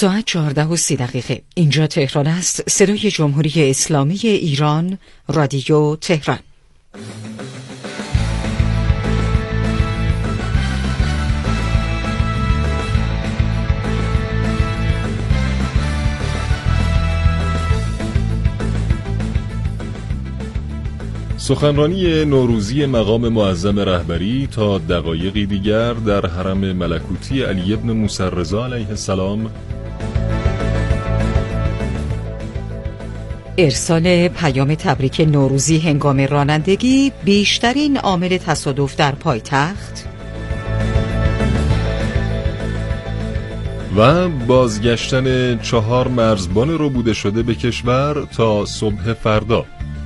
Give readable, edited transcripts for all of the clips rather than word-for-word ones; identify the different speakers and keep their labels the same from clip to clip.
Speaker 1: ساعت 14:30. اینجا تهران است. صدای جمهوری اسلامی ایران، رادیو تهران.
Speaker 2: سخنرانی نوروزی مقام معظم رهبری تا دقایقی دیگر در حرم ملکوتی علی ابن موسی رضا علیه السلام.
Speaker 1: ارسال پیام تبریک نوروزی هنگام رانندگی بیشترین عامل تصادف در پایتخت.
Speaker 2: و بازگشتن 4 مرزبان ربوده شده به کشور تا صبح فردا.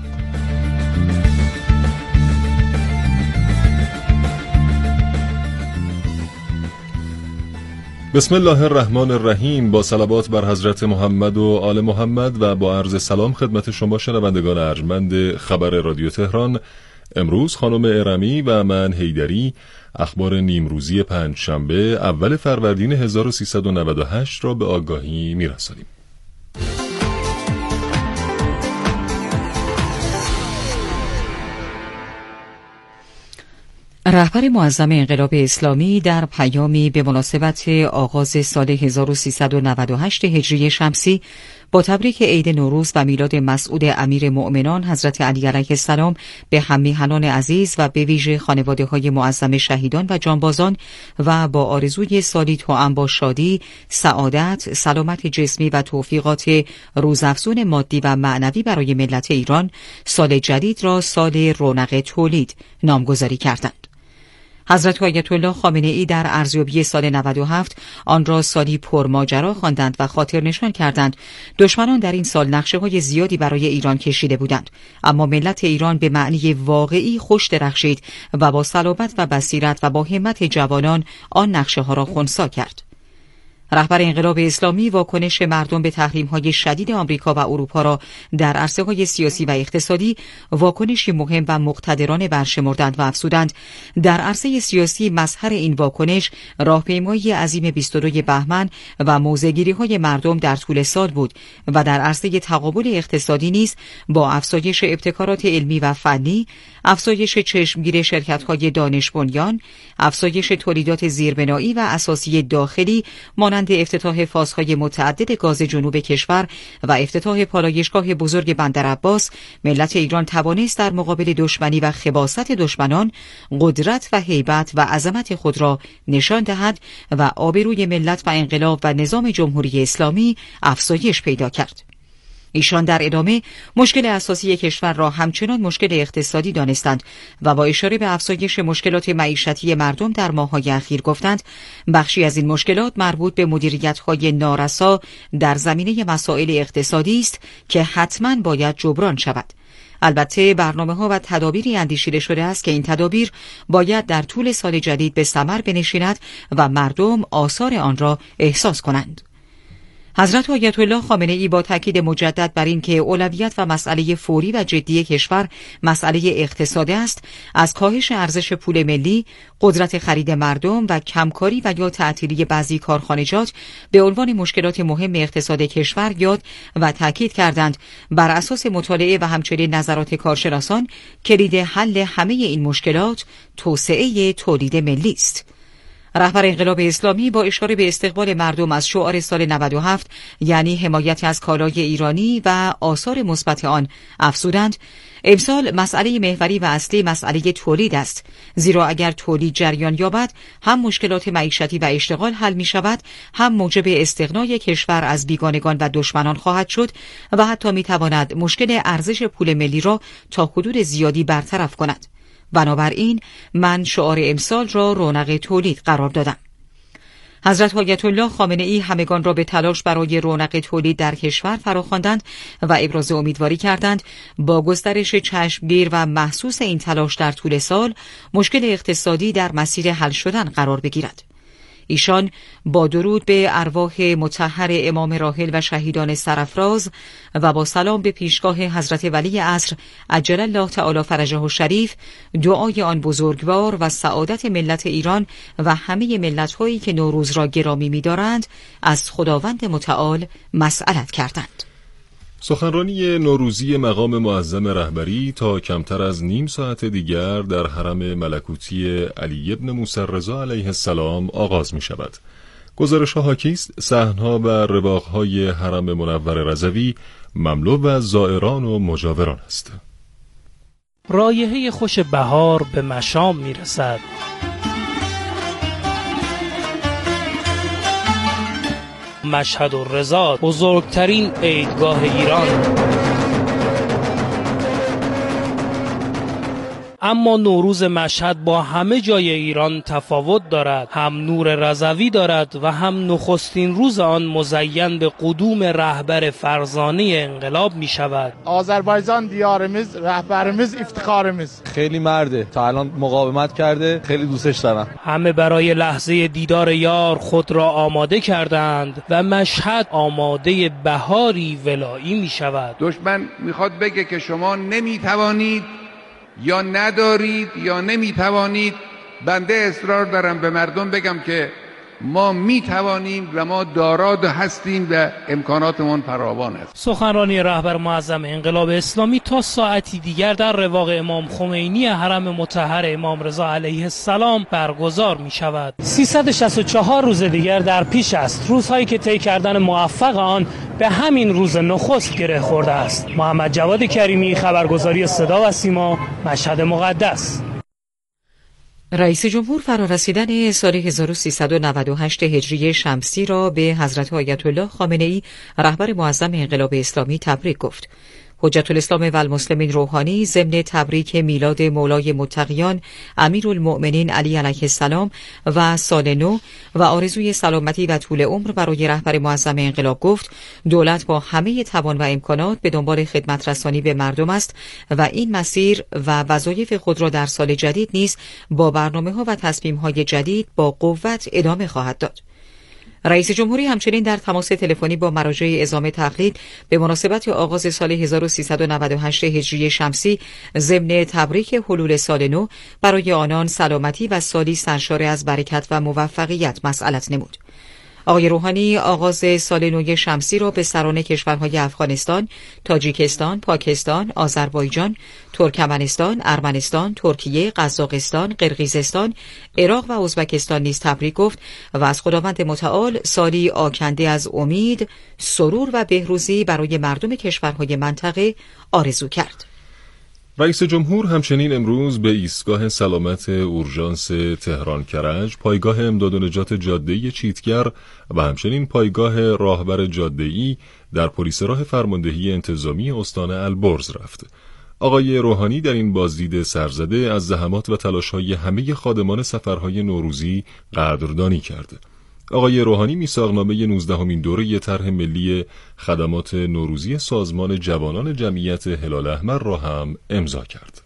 Speaker 2: بسم الله الرحمن الرحیم. با صلوات بر حضرت محمد و آل محمد و با عرض سلام خدمت شما شنوندگان ارجمند خبر رادیو تهران. امروز خانم ارمی و من حیدری اخبار نیمروزی پنجشنبه اول فروردین 1398 را به آگاهی می‌رسانیم.
Speaker 1: رهبر معظم انقلاب اسلامی در پیامی به مناسبت آغاز سال 1398 هجری شمسی با تبریک عید نوروز و میلاد مسعود امیر مؤمنان حضرت علی علیه السلام به هم‌میهنان عزیز و به ویژه خانواده‌های معظم شهیدان و جانبازان و با آرزوی سالی توأم با شادی، سعادت، سلامت جسمی و توفیقات روزافزون مادی و معنوی برای ملت ایران، سال جدید را سال رونق تولید نامگذاری کردند. حضرت آیت الله خامنه ای در ارزیابی سال 97 آن را سالی پرماجرا خواندند و خاطر نشان کردند دشمنان در این سال نقشه‌های زیادی برای ایران کشیده بودند، اما ملت ایران به معنی واقعی خوش درخشید و با صلابت و بصیرت و با همت جوانان آن نقشه‌ها را خنثی کرد. رهبر انقلاب اسلامی واکنش مردم به تحریم‌های شدید آمریکا و اروپا را در عرصه‌های سیاسی و اقتصادی واکنشی مهم و مقتدرانه برشمردند و افزودند در عرصه سیاسی مظهر این واکنش راهپیمایی عظیم 22 بهمن و موضع‌گیری‌های مردم در طول سال بود و در عرصه تقابل اقتصادی نیز با افزایش ابتکارات علمی و فنی، افزایش چشمگیر شرکت‌های دانش بنیان، افزایش تولیدات زیربنایی و اساسی داخلی مانند افتتاح فازهای متعدد گاز جنوب کشور و افتتاح پالایشگاه بزرگ بندر عباس، ملت ایران توانست در مقابل دشمنی و خباثت دشمنان قدرت و هیبت و عظمت خود را نشان دهد و آبروی ملت و انقلاب و نظام جمهوری اسلامی افزایش پیدا کرد. ایشان در ادامه مشکل اساسی کشور را همچنان مشکل اقتصادی دانستند و با اشاره به افزایش مشکلات معیشتی مردم در ماه‌های اخیر گفتند بخشی از این مشکلات مربوط به مدیریت‌های نارسا در زمینه مسائل اقتصادی است که حتماً باید جبران شود. البته برنامه‌ها و تدابیری اندیشیده شده است که این تدابیر باید در طول سال جدید به ثمر بنشیند و مردم آثار آن را احساس کنند. حضرت آیت الله خامنه ای با تاکید مجدد بر این که اولویت و مسئله فوری و جدی کشور مسئله اقتصادی است، از کاهش ارزش پول ملی، قدرت خرید مردم و کمکاری و یا تعطیلی بعضی کارخانجات به عنوان مشکلات مهم اقتصاد کشور یاد و تاکید کردند بر اساس مطالعه و همچنین نظرات کارشناسان کلید حل همه این مشکلات توسعه تولید ملی است. رهبر انقلاب اسلامی با اشاره به استقبال مردم از شعار سال 97 یعنی حمایت از کالای ایرانی و آثار مثبت آن افزودند امسال مسئله محوری و اصلی مسئله تولید است، زیرا اگر تولید جریان یابد هم مشکلات معیشتی و اشتغال حل می شود، هم موجب استغنای کشور از بیگانگان و دشمنان خواهد شد و حتی می تواند مشکل ارزش پول ملی را تا حدود زیادی برطرف کند. بنابراین من شعار امسال را رونق تولید قرار دادم. حضرت آیت الله خامنه ای همگان را به تلاش برای رونق تولید در کشور فراخواندند و ابراز امیدواری کردند با گسترش چشمگیر و محسوس این تلاش در طول سال مشکل اقتصادی در مسیر حل شدن قرار بگیرد. ایشان با درود به ارواح مطهر امام راحل و شهیدان سرافراز و با سلام به پیشگاه حضرت ولی عصر عجل الله تعالی فرجه الشریف دعای آن بزرگوار و سعادت ملت ایران و همه ملت‌هایی که نوروز را گرامی می‌دارند از خداوند متعال مسئلت کردند.
Speaker 2: سخنرانی نوروزی مقام معظم رهبری تا کمتر از نیم ساعت دیگر در حرم ملکوتی علی ابن موسی رضا علیه السلام آغاز می شود. گزارش ها حاکی است صحنه‌ها و رواق‌های حرم منور رضوی مملو از زائران و مجاوران است.
Speaker 3: رایحه خوش بهار به مشام می رسد. مشهد الرضا بزرگترین عیدگاه ایران. اما نوروز مشهد با همه جای ایران تفاوت دارد. هم نور رضوی دارد و هم نخستین روز آن مزین به قدوم رهبر فرزانه انقلاب می شود.
Speaker 4: آذربایجان دیارمز، رهبرمز، افتخارمز. خیلی مرده، تا الان مقاومت کرده، خیلی دوستش دارم.
Speaker 3: همه برای لحظه دیدار یار خود را آماده کردند و مشهد آماده بهاری ولایی می شود.
Speaker 5: دشمن میخواد بگه که شما نمیتوانید یا ندارید یا نمیتوانید. بنده اصرار دارم به مردم بگم که ما میتوانیم و ما دارا هستیم و امکاناتمون فراوان است.
Speaker 3: سخنرانی رهبر معظم انقلاب اسلامی تا ساعتی دیگر در رواق امام خمینی حرم مطهر امام رضا علیه السلام برگزار می شود. 364 روز دیگر در پیش است. روزهایی که طی کردن موفق آن به همین روز نخست گره خورده است. محمد جواد کریمی، خبرگزاری صدا و سیما، مشهد مقدس.
Speaker 1: رئیس جمهور فرارسیدن سال 1398 هجری شمسی را به حضرت آیت الله خامنه‌ای رهبر معظم انقلاب اسلامی تبریک گفت. حجت الاسلام و المسلمین روحانی ضمن تبریک میلاد مولای متقیان امیرالمؤمنین علی علیه السلام و سال نو و آرزوی سلامتی و طول عمر برای رهبر معظم انقلاب گفت دولت با همه توان و امکانات به دنبال خدمت رسانی به مردم است و این مسیر و وظایف خود را در سال جدید نیز با برنامه‌ها و تصمیم‌های جدید با قوت ادامه خواهد داد. رئیس جمهوری همچنین در تماس تلفنی با مراجع اعزام تقلید به مناسبت آغاز سال 1398 هجری شمسی ضمن تبریک حلول سال نو برای آنان سلامتی و سالی سرشار از برکت و موفقیت مسئلت نمود. آقای روحانی آغاز سال نو شمسی را به سران کشورهای افغانستان، تاجیکستان، پاکستان، آذربایجان، ترکمنستان، ارمنستان، ترکیه، قزاقستان، قرقیزستان، عراق و ازبکستان نیز تبریک گفت و از خداوند متعال سالی آکنده از امید، سرور و بهروزی برای مردم کشورهای منطقه آرزو کرد.
Speaker 2: رئیس جمهور همچنین امروز به ایستگاه سلامت اورژانس تهران کرج، پایگاه امداد و نجات جاده‌ای چیتگر و همچنین پایگاه راهبر جاده‌ای در پلیس راه فرماندهی انتظامی استان البرز رفت. آقای روحانی در این بازدید سرزده از زحمات و تلاش‌های همه خادمان سفرهای نوروزی قدردانی کرد. آقای روحانی میثاقنامه 19مین دوره طرح ملی خدمات نوروزی سازمان جوانان جمعیت هلال احمر را هم امضا کرد.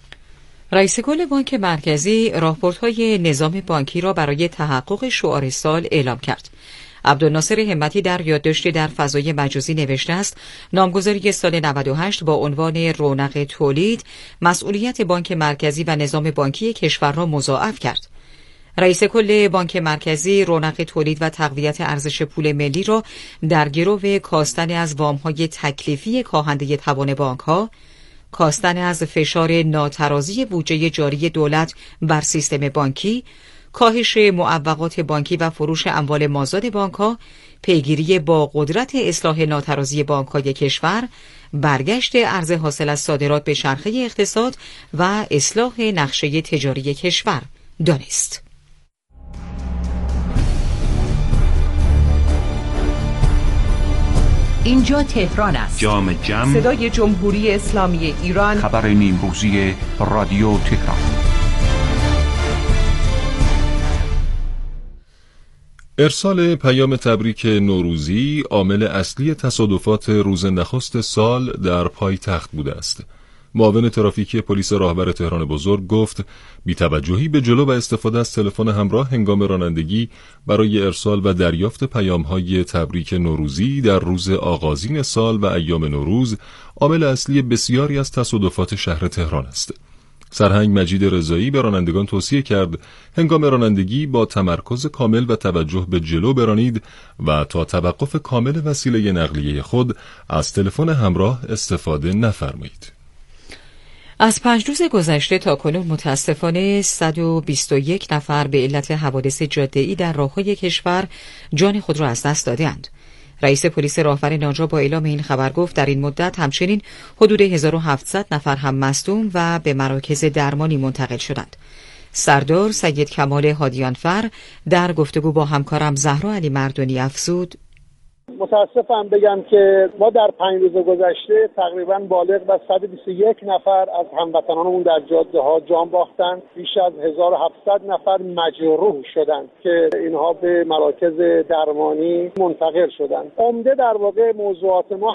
Speaker 1: رئیس کل بانک مرکزی راهبردهای نظام بانکی را برای تحقق شعار سال اعلام کرد. عبدالناصر همتی در یادداشتی در فضای مجازی نوشته است نامگذاری سال 98 با عنوان رونق تولید مسئولیت بانک مرکزی و نظام بانکی کشور را مضاعف کرد. رئیس کل بانک مرکزی رونق تولید و تقویت ارزش پول ملی را در گرو کاستن از وام‌های تکلیفی کاهنده توان بانک‌ها، کاستن از فشار ناترازی بودجه جاری دولت بر سیستم بانکی، کاهش معوقات بانکی و فروش اموال مازاد بانک‌ها، پیگیری با قدرت اصلاح ناترازی بانک‌های کشور، برگشت ارز حاصل از صادرات به چرخه اقتصاد و اصلاح نقشه تجاری کشور دانست.
Speaker 6: اینجا تهران است.
Speaker 7: جام جم،
Speaker 6: صدای جمهوری اسلامی ایران،
Speaker 7: خبر نیمروزی رادیو تهران.
Speaker 2: ارسال پیام تبریک نوروزی عامل اصلی تصادفات روز نخست سال در پایتخت بوده است. معاون ترافیکی پلیس راهور تهران بزرگ گفت بی‌توجهی به جلو و استفاده از تلفن همراه هنگام رانندگی برای ارسال و دریافت پیام‌های تبریک نوروزی در روز آغازین سال و ایام نوروز عامل اصلی بسیاری از تصادفات شهر تهران است. سرهنگ مجید رضایی به رانندگان توصیه کرد هنگام رانندگی با تمرکز کامل و توجه به جلو برانید و تا توقف کامل وسیله نقلیه خود از تلفن همراه استفاده نفرمایید.
Speaker 1: از 5 روز گذشته تا کنون متاسفانه 121 نفر به علت حوادث جاده‌ای در راه‌های کشور جان خود را از دست دادند. رئیس پلیس راهور ناجا با اعلام این خبر گفت در این مدت همچنین حدود 1700 نفر هم مصدوم و به مراکز درمانی منتقل شدند. سردار سید کمال هادیانفر در گفتگو با همکارم زهرا علی مردانی افزود:
Speaker 8: متاسفم بگم که ما در 5 روز گذشته تقریبا بالغ به 121 نفر از هموطنانمون در جاده ها جان باختند. بیش از 1700 نفر مجروح شدند که اینها به مراکز درمانی منتقل شدند. عمده در واقع موضوعات ما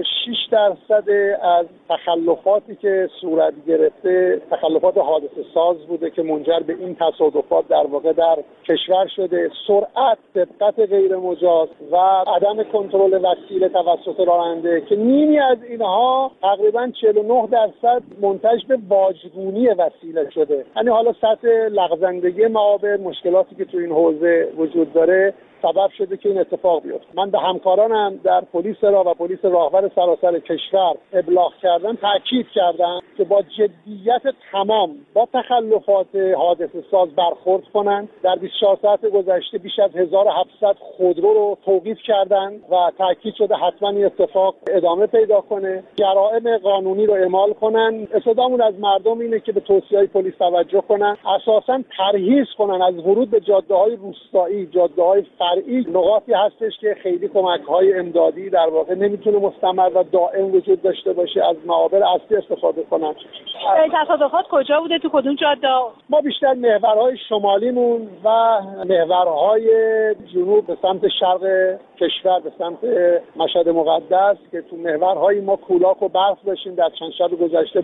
Speaker 8: 86% از تخلفاتی که صورت گرفته تخلفات حادثه ساز بوده که منجر به این تصادفات در واقع در کشور شده. سرعت، سبقت غیر مجاز و عدم کنترل وسیله توسط راننده که نیمی از اینها تقریبا 49% منتج به واژگونی وسیله شده. یعنی حالا سطح لغزندگی معابر، مشکلاتی که تو این حوزه وجود داره سبب شده که این اتفاق بیفته. من به همکارانم در پلیس راه و پلیس راهور سراسر کشور ابلاغ کردم، تاکید کردم که با جدیت تمام با تخلفات حادثه ساز برخورد کنند. در 24 ساعت گذشته بیش از 1700 خودرو رو توقیف کردند و تاکید شده حتما این اتفاق ادامه پیدا کنه. جرائم قانونی رو اعمال کنن. استدامون از مردم اینه که به توصیه‌های پلیس توجه کنن، اساساً پرهیز کنن از ورود به جاده‌های روستایی، جاده‌های فرعی. نقاطی هستش که خیلی کمک‌های امدادی در واقع نمیتونه مستمر و دائم وجود داشته باشه، از معابر اصلی استفاده کنن.
Speaker 9: تصادفات کجا بوده؟ تو کدوم جاده؟
Speaker 8: ما بیشتر محورهای شمالیمون و محورهای جنوب به سمت شرق کشور، به سمت مشهد مقدس که تو محورهای ما کولاک و برف داشتیم در چند شب گذشته.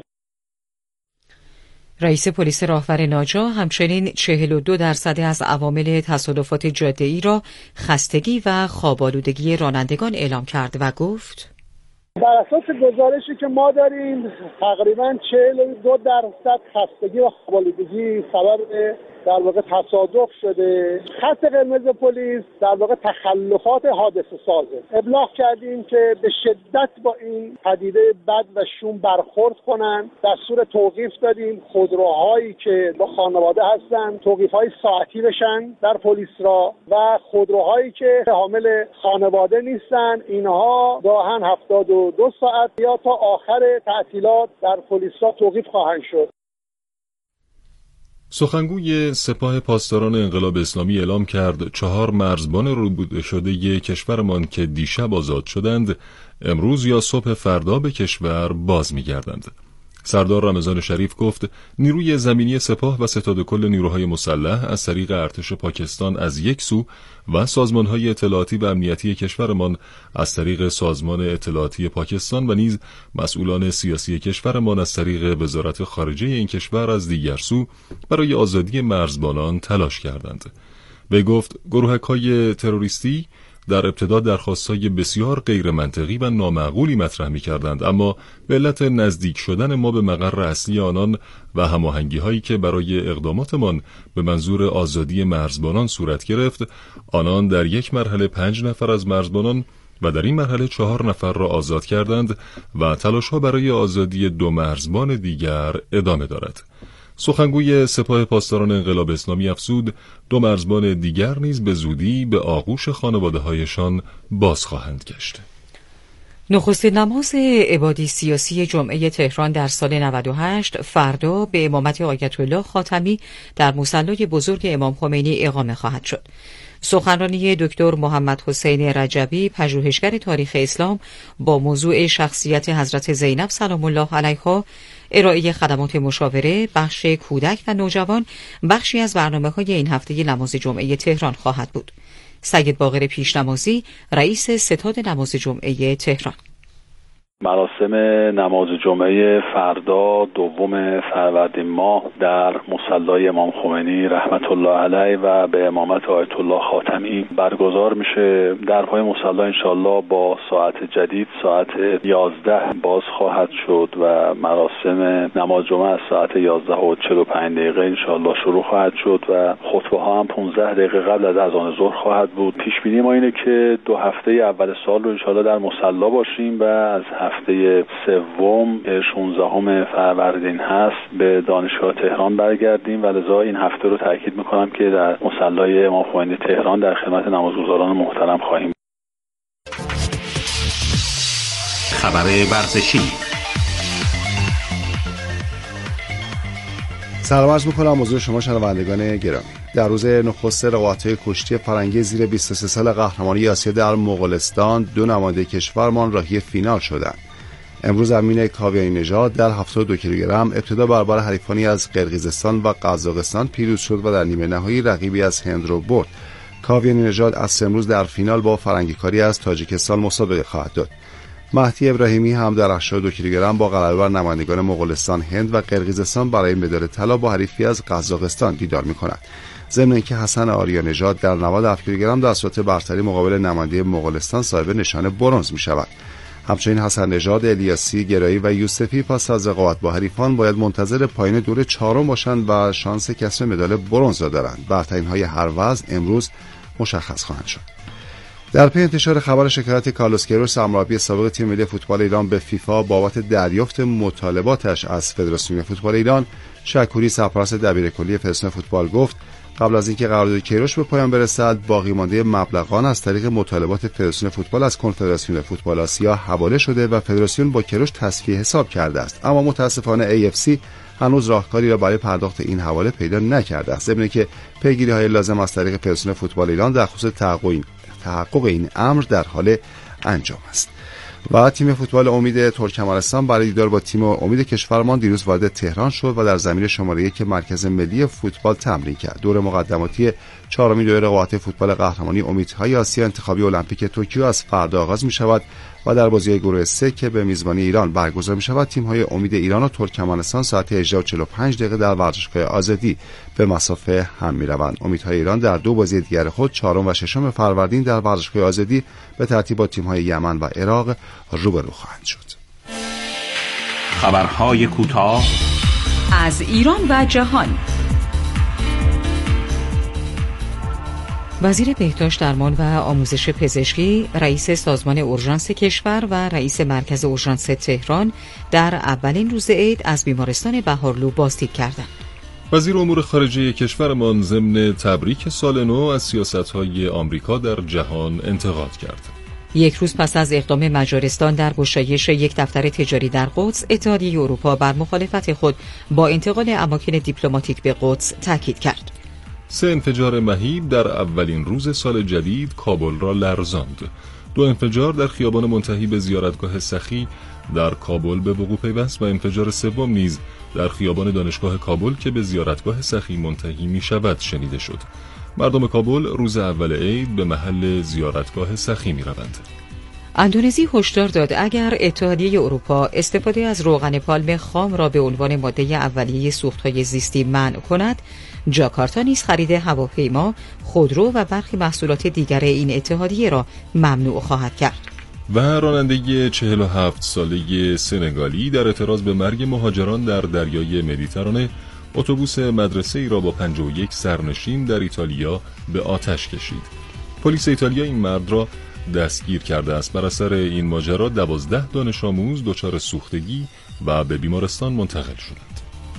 Speaker 1: رئیس پلیس راهور ناجا همچنین 42% از عوامل تصادفات جاده‌ای را خستگی و خواب‌آلودگی رانندگان اعلام کرد و گفت:
Speaker 8: بر اساس گزارشی که ما داریم تقریبا 42% خستگی و خواب‌آلودگی سبب در واقع تصادف شده. خط قرمز پلیس در واقع تخلفات حادثه سازه. ابلاغ کردیم که به شدت با این پدیده بد و شوم برخورد کنن. دستور توقیف دادیم خودروهایی که با خانواده هستن توقیف‌های ساعتی بشن در پلیس را و خودروهایی که حامل خانواده نیستن اینها گاهن 72 ساعت یا تا آخر تعطیلات در پلیس را توقیف خواهند شد.
Speaker 2: سخنگوی سپاه پاسداران انقلاب اسلامی اعلام کرد 4 مرزبان ربوده شده کشورمان که دیشب آزاد شدند امروز یا صبح فردا به کشور باز می‌گردند. سردار رمضان شریف گفت نیروی زمینی سپاه و ستاد کل نیروهای مسلح از طریق ارتش پاکستان از یک سو و سازمان‌های اطلاعاتی و امنیتی کشورمان از طریق سازمان اطلاعاتی پاکستان و نیز مسئولان سیاسی کشورمان از طریق وزارت خارجه این کشور از دیگر سو برای آزادی مرزبانان تلاش کردند. وی گفت گروهک‌های تروریستی در ابتدا درخواست‌های بسیار غیر منطقی و نامعقولی مطرح می‌کردند، اما به علت نزدیک شدن ما به مقر اصلی آنان و هماهنگی‌هایی که برای اقداماتمان به منظور آزادی مرزبانان صورت گرفت، آنان در یک مرحله 5 نفر از مرزبانان و در این مرحله 4 نفر را آزاد کردند و تلاش‌ها برای آزادی 2 مرزبان دیگر ادامه دارد. سخنگوی سپاه پاسداران انقلاب اسلامی افزود 2 مرزبان دیگر نیز به زودی به آغوش خانواده‌هایشان باز خواهند گشت.
Speaker 1: نخستین نماز عبادی سیاسی جمعه تهران در سال 98 فردا به امامت آیت الله خاتمی در مصلی بزرگ امام خمینی اقامه خواهد شد. سخنرانی دکتر محمد حسین رجبی پژوهشگر تاریخ اسلام با موضوع شخصیت حضرت زینب سلام الله علیها، ارائه خدمات مشاوره، بخش کودک و نوجوان بخشی از برنامه‌های این هفته نماز جمعه تهران خواهد بود. سید باقر پیشنمازی رئیس ستاد نماز جمعه تهران:
Speaker 10: مراسم نماز جمعه فردا 2 فروردین ماه در مصلی امام خمینی رحمت الله علیه و به امامت آیت الله خاتمی برگزار میشه. در پای مصلی انشالله با ساعت جدید ساعت 11 باز خواهد شد و مراسم نماز جمعه از ساعت 11:45 انشالله شروع خواهد شد و خطبه ها هم 15 دقیقه قبل از اذان ظهر خواهد بود. پیش بینی ما اینه که 2 هفته اول سال رو انشالله در مصلی باشیم و از هفته سوم 16 فروردین هست به دانشگاه تهران برگردیم و لذا این هفته رو تاکید میکنم که در مصلی امام خمینی تهران در خدمت نمازگزاران محترم خواهیم.
Speaker 7: خبر ورزشی.
Speaker 11: سلام عرض میکنم حضور شما شنوندگان گرامی. در روز نخست رقابت‌های کشتی فرنگی زیر 23 سال قهرمانی آسیا در مغولستان 2 نماینده کشورمان راهی فینال شدند. امروز امین کاویانی نژاد در 72 کیلوگرم ابتدا برابر حریفانی از قرقیزستان و قزاقستان پیروز شد و در نیمه نهایی رقیبی از هند رو برد. کاویانی نژاد از امروز در فینال با فرنگیکاری از تاجیکستان مسابقه خواهد داد. مهدی ابراهیمی هم در 82 کیلوگرم با غلبه بر نمایندگان مغولستان، هند و قرقیزستان برای مدال طلا با حریفی از قزاقستان دیدار می‌کند. ضمن اینکه حسن آریا نژاد در 97 کیلوگرم در صورت برتری مقابل نماینده مغولستان صاحب نشان برنز می‌شود. همچنین حسن نژاد، الیاسی، گرایی و یوسفی پس از رقابت با حریفان باید منتظر پایان دور 4 باشند و شانس کسب مدال برنز را دارند. برترین‌های هر وزن امروز مشخص خواهند شد. در پی انتشار خبر شکایت کارلوس کیروش مربی سابق تیم ملی فوتبال ایران به فیفا بابت دریافت مطالباتش از فدراسیون فوتبال ایران، شکوری سرپرست دبیرکلی فدراسیون فوتبال گفت قبل از اینکه قرارداد کیروش به پایان برسد باقی مانده مبلغان از طریق مطالبات فدراسیون فوتبال از کنفدراسیون فوتبال آسیا حواله شده و فدراسیون با کیروش تصفیه حساب کرده است، اما متاسفانه AFC هنوز راهکاری را برای پرداخت این حواله پیدا نکرده است. ضمن اینکه پیگیری‌های لازم از طریق فدراسیون فوتبال ایران در خصوص تحقق این امر در حال انجام است. و تیم فوتبال امید ترکمنستان برای دیدار با تیم امید کشورمان دیروز وارد تهران شد و در زمین شماره 1 مرکز ملی فوتبال تمرین کرد. دور مقدماتی 4مین دوره رقابت فوتبال قهرمانی امیدهای آسیا انتخابی المپیک توکیو از فردا آغاز می شود و در بازی گروه 3 که به میزبانی ایران برگزار می شود تیم‌های امید ایران و ترکمنستان ساعت 18:45 در ورزشگاه آزادی به مسافه هم می‌روند. امیدهای ایران در 2 بازی دیگر خود 4 و 6 فروردین در ورزشگاه آزادی به ترتیب با تیم‌های یمن و عراق روبرو خواهند شد.
Speaker 7: خبرهای کوتاه
Speaker 1: از ایران و جهان. وزیر بهداشت، درمان و آموزش پزشکی، رئیس سازمان اورژانس کشور و رئیس مرکز اورژانس تهران در اولین روز عید از بیمارستان بهارلو بازدید کردند.
Speaker 2: وزیر امور خارجه کشورمان ضمن تبریک سال نو از سیاست‌های آمریکا در جهان انتقاد کرد.
Speaker 1: یک روز پس از اقدام مجارستان در گشایش یک دفتر تجاری در قدس، اتحادیه اروپا بر مخالفت خود با انتقال اماکن دیپلماتیک به قدس تاکید کرد.
Speaker 2: 3 انفجار مهیب در اولین روز سال جدید کابل را لرزاند. 2 انفجار در خیابان منتهی به زیارتگاه سخی در کابل به وقوع پیوست و انفجار سوم نیز در خیابان دانشگاه کابل که به زیارتگاه سخی منتهی می شود شنیده شد. مردم کابل روز اول عید به محل زیارتگاه سخی می روند.
Speaker 1: اندونزی هشدار داد اگر اتحادیه اروپا استفاده از روغن پالم خام را به عنوان ماده اولیه سوخت‌های زیستی منع کند، جاکارتا نیز خرید هواپیما، خودرو و برخی محصولات دیگر این اتحادیه را ممنوع خواهد کرد.
Speaker 2: و راننده 47 ساله سنگالی در اعتراض به مرگ مهاجران در دریای مدیترانه اتوبوس مدرسه‌ای را با 51 سرنشین در ایتالیا به آتش کشید. پلیس ایتالیا این مرد را دستگیر کرده است. بر اثر این ماجرا 12 دانش آموز دچار سوختگی و به بیمارستان منتقل شدند.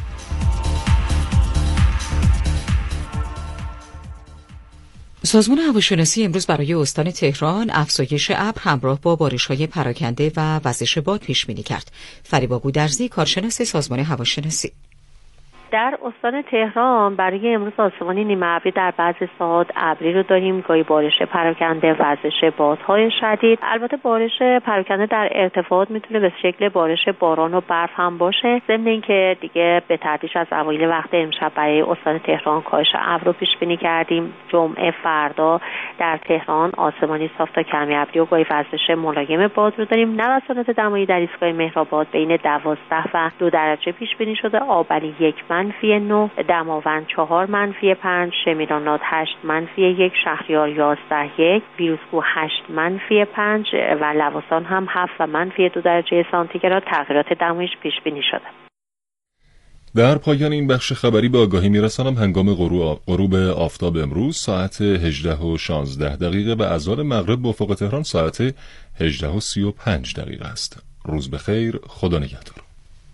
Speaker 1: سازمان هواشناسی امروز برای استان تهران افزایش ابر همراه با بارش‌های پراکنده و وزش باد پیش بینی کرد. فریبا گودرزی، کارشناس سازمان هواشناسی:
Speaker 12: در استان تهران برای امروز آسمان نیمه ابری در بعضی ساعات ابری رو داریم، گاهی بارش پراکنده، وزش بادهای شدید. البته بارش پراکنده در ارتفاعات میتونه به شکل بارش باران و برف هم باشه. ضمن اینکه دیگه به تدریج از اوایل وقت امشب برای استان تهران کاهش ابر رو پیش بینی کردیم. جمعه فردا در تهران آسمانی صاف تا کمی ابری و گاهی وزش ملایم باد رو داریم. نوسانات دمایی در ایستگاه مهرآباد بین 12 و 2 درجه پیش بینی شده. آبلی 1-9، دماوند 4-5، شمیرانات 8-1، شهریار 11-1، ویروسکو 8-5 و لواسان هم 7 و -2 درجه سانتیگراد تغییرات دمایش پیش بینی شده.
Speaker 2: در پایان این بخش خبری به آگاهی میرسانم هنگام غروب آفتاب امروز ساعت 18:16 و اذان مغرب به افق تهران ساعت 18:35 است. روز بخیر، خدا نگهدار.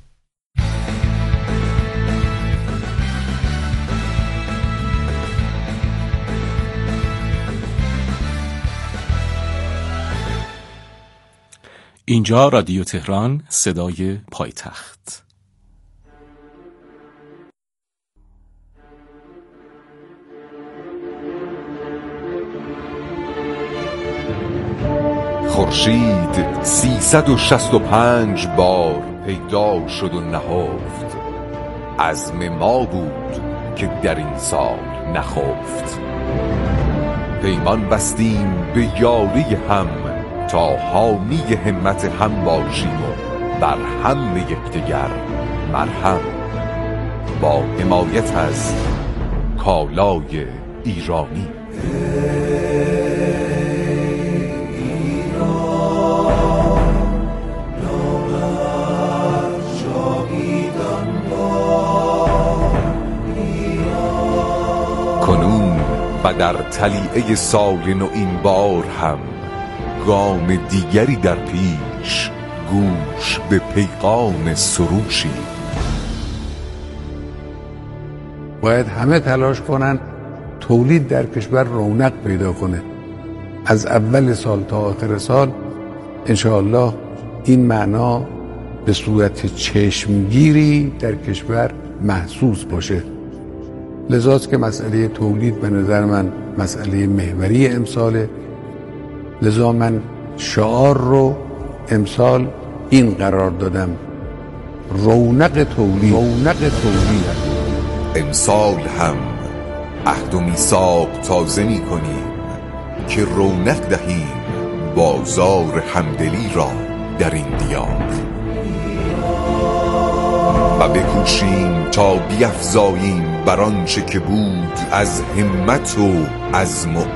Speaker 13: اینجا رادیو تهران، صدای پایتخت.
Speaker 14: خورشید 365 بار پیدا شد و نهفت، عزم ما بود که در این سال نخفت. پیمان بستیم به یاری هم تا حامی همت هم باشیم و بر هم یکدیگر مرهم، با حمایت از کالای ایرانی. کنون و در طلیعه سال نو این بار هم گام دیگری در پیش، گوش به پیغام سروشی.
Speaker 15: باید همه تلاش کنن تولید در کشور رونق پیدا کنه. از اول سال تا آخر سال انشاءالله این معنا به صورت چشمگیری در کشور محسوس باشه. لذاست که مسئله تولید به نظر من مسئله محوری امساله. لذا من شعار رو امسال این قرار دادم: رونق تولید. رونق تولید.
Speaker 14: امسال هم عهد و میثاق تازه می کنیم که رونق دهیم بازار همدلی را در این دیار و بکوشیم تا بیفزاییم بر آنچه که بود از همت و عزم و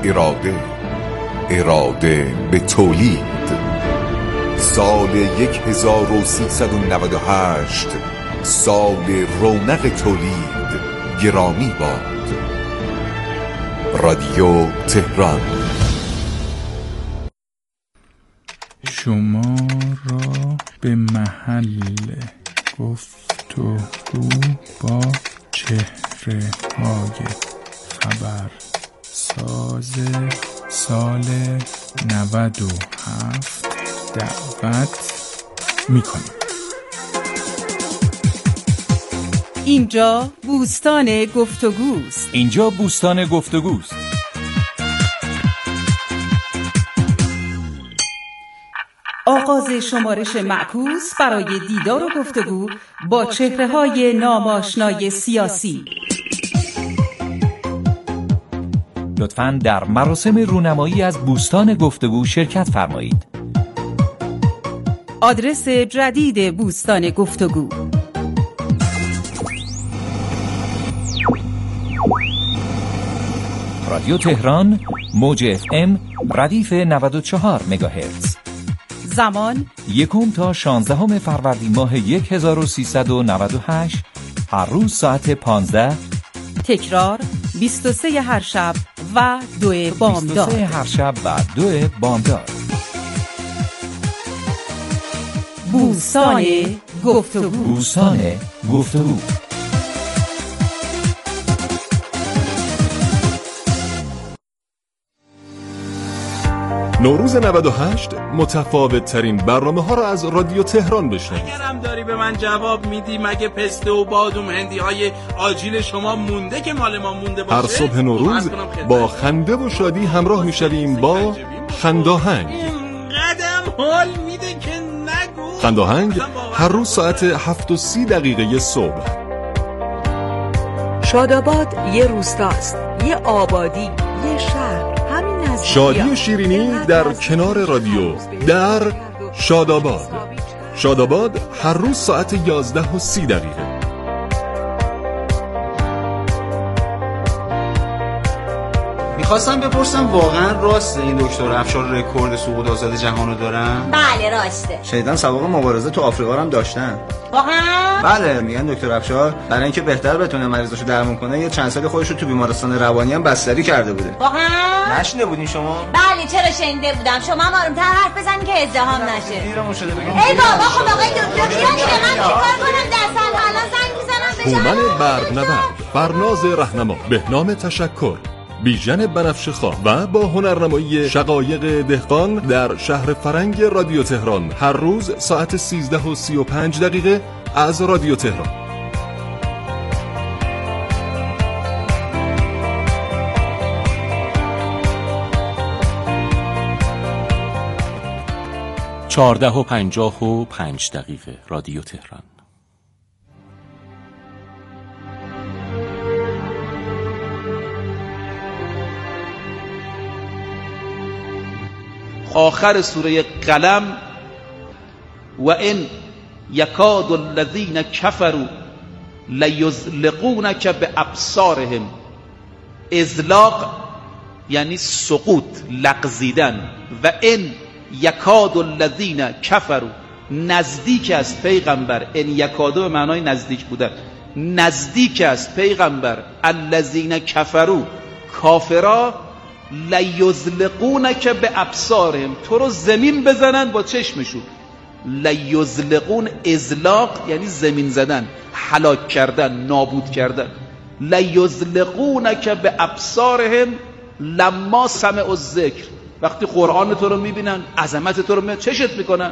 Speaker 14: اراده به تولید. سال 1398 سال رونق تولید گرامی باد. رادیو تهران.
Speaker 16: شما را به محل گفتگو با چهره‌های خبر ساز سال 97 دعوت می‌کنیم.
Speaker 17: اینجا بوستان گفتگوست.
Speaker 13: اینجا بوستان گفتگوست.
Speaker 17: آغاز شمارش معکوس برای دیدار و گفتگو با چهره‌های ناماشنای سیاسی.
Speaker 13: لطفاً در مراسم رونمایی از بوستان گفتگو شرکت فرمایید.
Speaker 17: آدرس جدید بوستان گفتگو:
Speaker 13: رادیو تهران، موج FM ردیف 94 مگاهرتز.
Speaker 17: زمان
Speaker 13: 1 تا 16 فروردین ماه 1398، هر روز ساعت 15.
Speaker 17: تکرار 23 هر شب و 2 بامداد.
Speaker 13: 23 هر شب و 2 بامداد.
Speaker 17: بوستان گفتگو.
Speaker 13: بوستان گفتگو.
Speaker 2: نوروز 98 متفاوت ترین برنامه ها را از رادیو تهران بشنوید.
Speaker 18: اگرم داری به من جواب میدی مگه پسته و بادوم هندی های آجیل شما مونده که مال ما مونده باشه؟
Speaker 2: هر صبح نوروز با خنده و شادی همراه میشویم با خنداهنگ.
Speaker 18: قدم حال میده که نگو.
Speaker 2: خنداهنگ هر روز ساعت 7:30 صبح.
Speaker 6: شاداباد یه روستاست، یه آبادی، یه شهر.
Speaker 2: شادی و شیرینی در کنار رادیو در شاداباد. شاداباد هر روز ساعت 11:30.
Speaker 19: میخواستم بپرسم واقعا راسته این دکتر افشار رکورد سقوط آزاد جهانو دارن؟
Speaker 20: بله راسته.
Speaker 19: شنیدم سابق مبارزه تو آفریقا هم داشتن.
Speaker 20: واقعا؟
Speaker 19: بله، میگن دکتر افشار برای اینکه بهتر بتونه مریضاشو درمان کنه یه چند سال خودش رو تو بیمارستان روانی هم بستری کرده بوده.
Speaker 20: واقعا؟
Speaker 19: نشنیده بودین شما؟
Speaker 20: بله چرا شنیده بودم. شما هم آروم‌تر حرف بزنین که ازدحام نشه.
Speaker 19: دیرمون شده بگید.
Speaker 20: ای بابا خب آقای دکتر کیا میگه من چیکار کنم؟ دستم الان زنگ میزنم
Speaker 2: هومن برق‌نورد، فرناز رهنما، بهنام تشکر، بیژن بنفشه‌خواه و با هنرنمایی شقایق دهقان در شهر فرنگ رادیو تهران هر روز ساعت 13:35 از رادیو تهران.
Speaker 7: چهارده و 55 رادیو تهران.
Speaker 18: آخر سوره قلم و ان یکاد الذین کفروا لیزلقونک بابصارهم. ازلاق یعنی سقوط، لغزیدن. و ان یکاد الذین کفروا، نزدیک است پیغمبر. ان یکادو به معنای نزدیک بودن. نزدیک است پیغمبر الذین کفروا، کافرا، لیزلقونک بابصارهم، تو رو زمین بزنن با چشمشون. لیزلقون، ازلاق یعنی زمین زدن، هلاک کردن، نابود کردن. لیزلقونک بابصارهم لما سمعوا الذکر، وقتی قرآن تو رو میبینن، عظمت تو رو میبینن، چشت میکنن.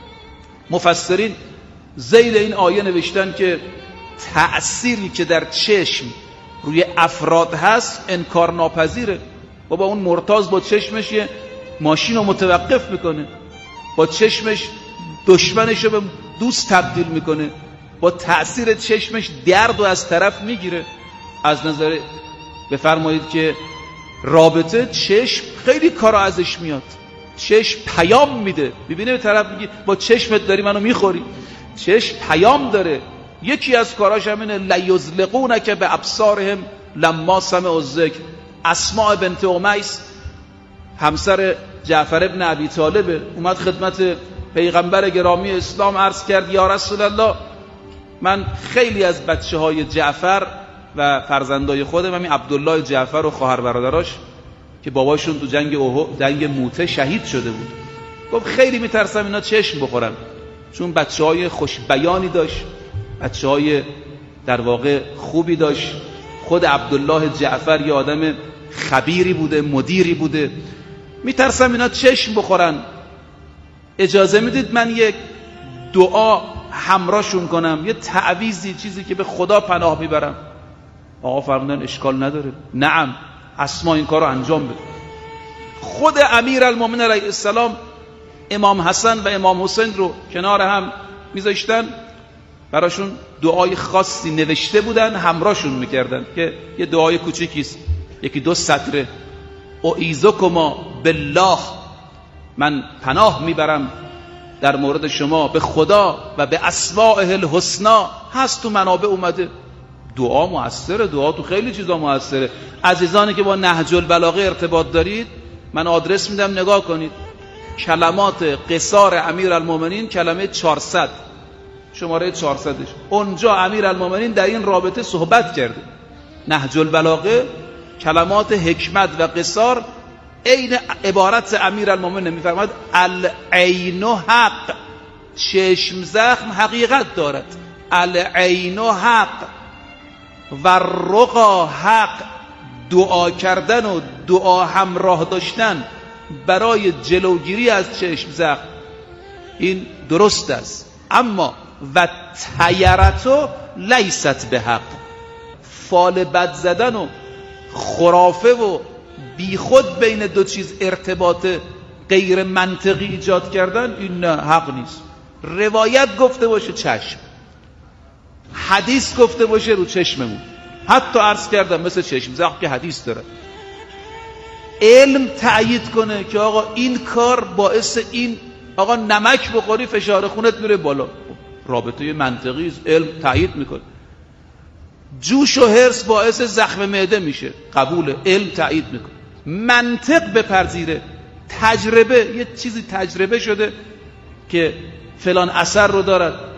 Speaker 18: مفسرین ذیل این آیه نوشتن که تأثیری که در چشم روی افراد هست انکار ناپذیره. بابا اون مرتاض با چشمش یه ماشین رو متوقف میکنه، با چشمش دشمنش رو به دوست تبدیل میکنه، با تأثیر چشمش درد رو از طرف میگیره. از نظر بفرمایید که رابطه چشم خیلی کارا ازش میاد. چشم پیام میده، ببینه به طرف میگه با چشمت داری منو میخوری. چشم پیام داره. یکی از کاراش همینه لیزلقونک بابصارهم لما سمعوا الذکر. اسماء بنت امیس همسر جعفر ابن ابی طالب اومد خدمت پیغمبر گرامی اسلام عرض کرد یا رسول الله، من خیلی از بچه‌های جعفر و فرزندای خودم، همین عبدالله جعفر و خواهر برادراش که باباشون تو جنگ موته شهید شده بود، گفت خیلی میترسم اینا چشم بخورن، چون بچه‌های خوش بیانی داشت، بچه‌های در واقع خوبی داشت. خود عبدالله جعفر یه آدم خبیری بوده، مدیری بوده، میترسم اینا چشم بخورن. اجازه میدید من یک دعا همراهشون کنم، یه تعویضی، چیزی که به خدا پناه میبرم؟ آقا فرمودن اشکال نداره. نعم، اسما این کارو انجام بده. خود امیرالمومنین علیه السلام امام حسن و امام حسین رو کنار هم میذاشتن، براشون دعای خاصی نوشته بودن، همراهشون میکردن که یه دعای کوچیکیست، یکی 2 سطره. اعیذکما بالله، من پناه میبرم در مورد شما به خدا و به اسمائه الحسنا. هست تو منابع اومده. دعا مؤثره، دعا تو خیلی چیزا مؤثره. عزیزانی که با نهج البلاغه ارتباط دارید، من آدرس میدم نگاه کنید. کلمات قصار امیرالمومنین، کلمه 400، شماره 400ش، اونجا امیرالمومنین در این رابطه صحبت کرده. نهج البلاغه کلمات حکمت و قصار عین عبارت امیرالمومنین میفرماد العین حق، چشم زخم حقیقت دارد. العین حق و رقا حق، دعا کردن و دعا همراه داشتن برای جلوگیری از چشم زخم، این درست است. اما و تیرتو لیست به حق، فال بد زدن و خرافه و بیخود بین دو چیز ارتباط غیر منطقی ایجاد کردن، این نه، حق نیست. روایت گفته باشه چشم، حدیث گفته باشه رو چشممون، حتی عرض کردم مثل چشم زخم که حدیث داره، علم تأیید کنه که آقا این کار باعث این، آقا نمک بخوری فشار خونت میره بالا، رابطه منطقی است، علم تأیید میکنه. جوش و حرص باعث زخم معده میشه، قبول، علم تأیید میکنه. منطق بپذیره، تجربه، یه چیزی تجربه شده که فلان اثر رو دارد،